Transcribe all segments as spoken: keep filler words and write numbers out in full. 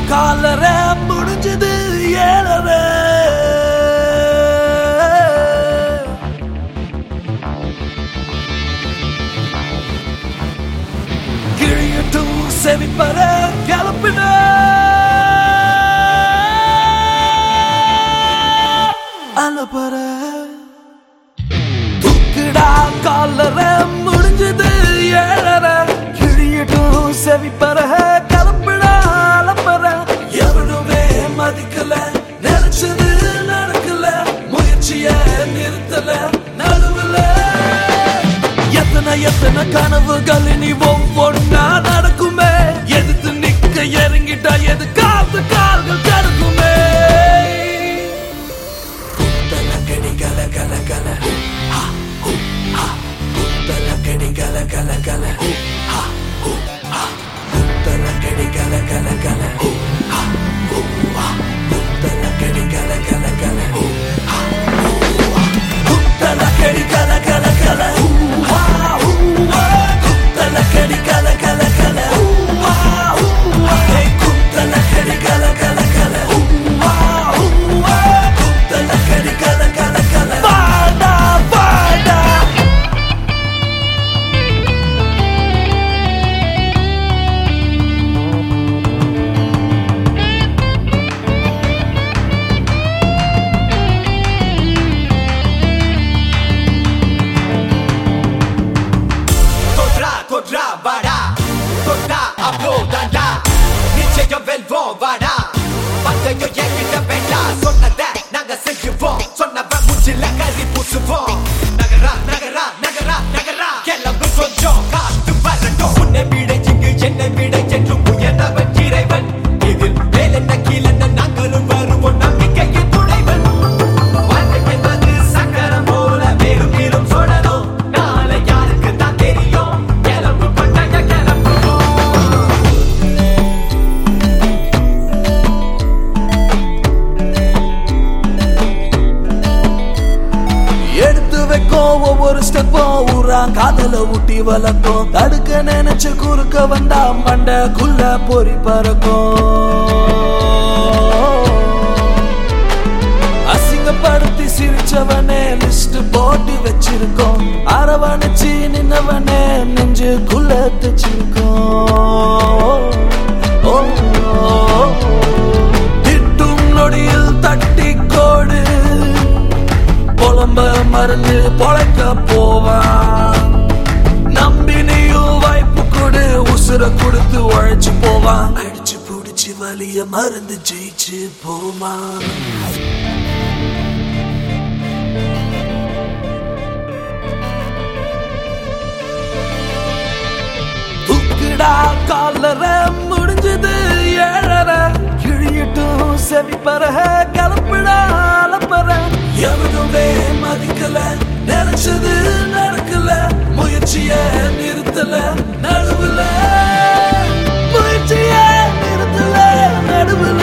காலரை முடிஞ்சது ஏழரை கிழியட்டும் செவிப்பற கிளப்பின அலப்பற துக்குடா காலரை முடிஞ்சது ஏழரை கிழியட்டும் செவிப்பற கிளப்பிடா அலப்பற எவனுமே மதிக்கல நினைச்சது நடக்கல முயற்சிய நிறுத்தல நடுவுல எத்தனை எத்தனை கனவுகள் இனி ஒவ்வொன்னா நடக்குமே எதிர்த்து நிக்க இறங்கிட்டா எது காத்து கால்கள் கிடக்குமே குத்தல கடி கல கல கல குத்தல கடி கல கல கல குத்தல கடி கல கல கல குத்தல கடி கல கல கல குத்தல கடி கல கல கல ஒவ்வொரு ஸ்டெப்பும் ஊரான் காதல ஊட்டி வளர்க்கும் தடுக்க நினைச்சு குறுக்க வந்தா மண்டக்குள்ள பொறி பறக்கும் அசிங்கப்படுத்தி சிரிச்சவனே லிஸ்ட் போட்டு வச்சிருக்கோம் அரவணைச்சு நின்னவனே நெஞ்சுக்குள்ள தச்சிருக்கோம் திட்டும் நொடியில் தட்டி கோடு புலம்ப மருந்து பொழைக்க போவான் நம்பினையும் வாய்ப்பு கொடு உசுர கொடுத்து உழைச்சு போவான் அடிச்சு புடிச்சு வலிய மருந்து ஜெயிச்சு போவான் துக்குடா காலரை முடிஞ்சது ஏழரை கிழியட்டும் செவிப்பற கிளப்பிடா அலப்பற எவனுமே மதிக்கல நினைச்சது நடக்கல முயற்சிய நிறுத்தல நடுவுல முயற்சிய நிறுத்தல நடுவுல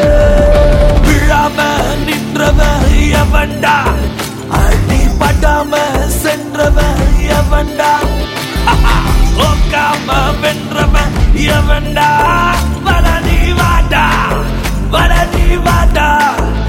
விழாம நின்றவன் எவன்டா அடி படாம சென்றவன் எவன்டா ஓக்காம வென்றவன் எவன்டா வட நீ வாடா வட நீ வாடா